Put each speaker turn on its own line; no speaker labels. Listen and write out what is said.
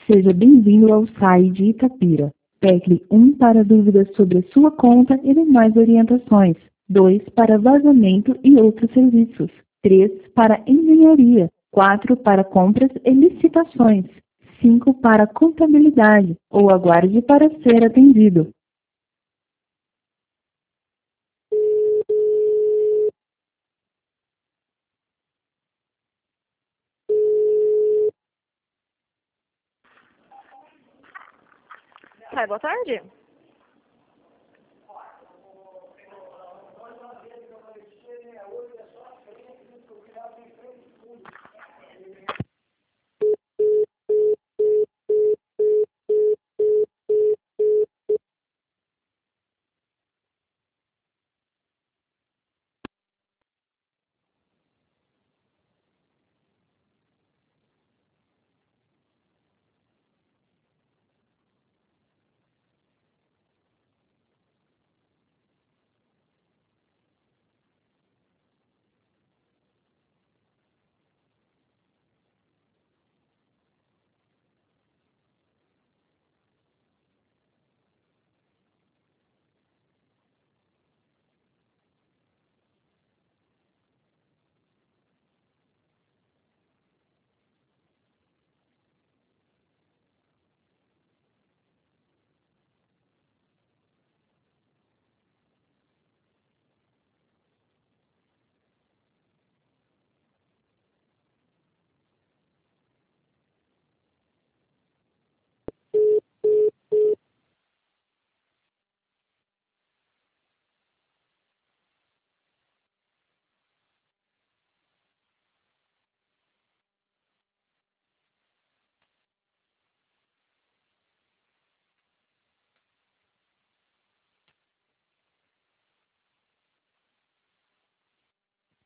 Seja bem-vindo ao SAI de Itapira. Tecle 1 para dúvidas sobre sua conta e demais orientações. 2 para vazamento e outros serviços. 3 para engenharia. 4 para compras e licitações. 5 para contabilidade, ou aguarde para ser atendido.
Sai, boa tarde.